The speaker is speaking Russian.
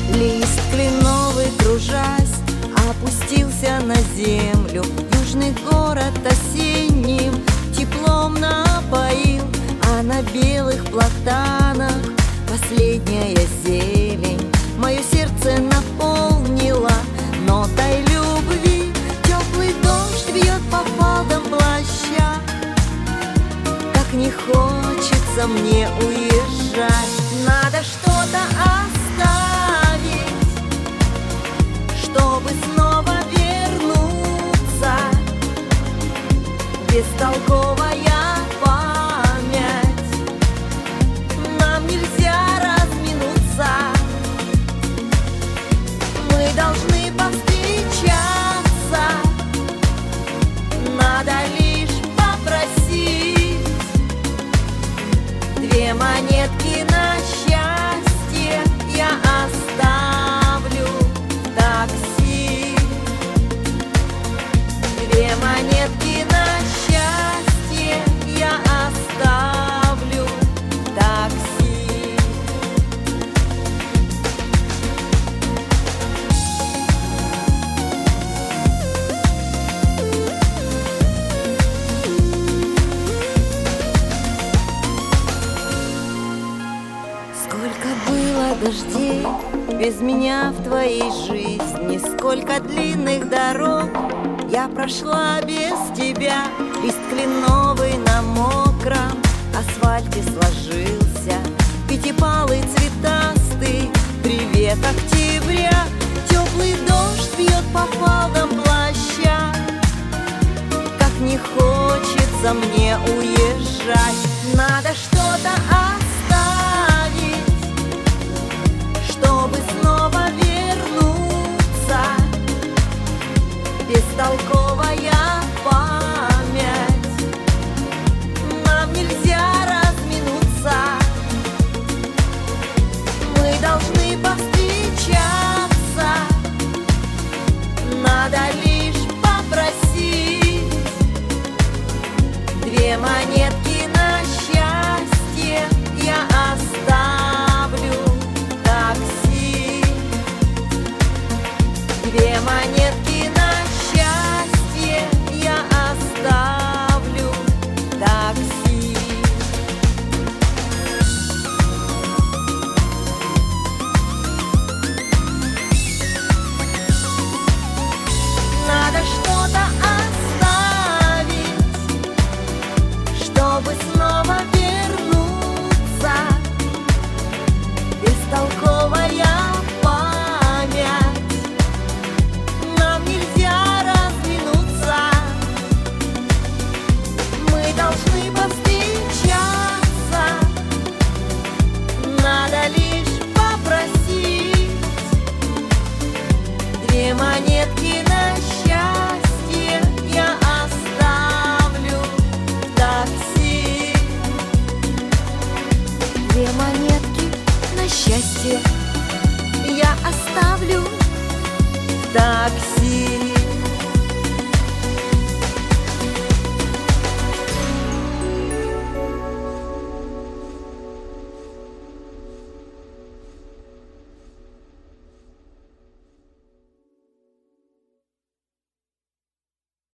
Лист кленовый, кружась, опустился на землю. Южный город осенним теплом напоил, а на белых платанах последняя зелень мое сердце наполнила нотой любви. Теплый дождь бьет по фалдам плаща, как не хочется мне уезжать. Надо что-то оставить, чтобы снова вернуться. Бестолковая память, нам нельзя разминуться. Мы должны повстречаться, надо лишь попросить. Две монетки на счастье я оставлю в такси. Две монетки на счастье я оставлю в такси. Сколько было дождей без меня в твоей жизни, сколько длинных дорог я прошла без тебя. Лист кленовый на мокром асфальте сложился, пятипалый цветастый привет октября. Теплый дождь бьет по фалдам плаща, как не хочется мне уезжать. Надо что-то оставить, чтобы снова вернуться. Бестолковая память, нам нельзя разминуться. Мы должны повстречаться, надо лишь попросить. Две монетки на счастье я оставлю в такси. Две монетки на счастье я оставлю в такси. Надо что-то оставить, чтобы снова вернуться. Бестолковая память, нам нельзя разминуться. Мы должны повстречаться, надо лишь попросить. Две монетки на счастье я оставлю в такси. Две монетки на счастье я оставлю в такси.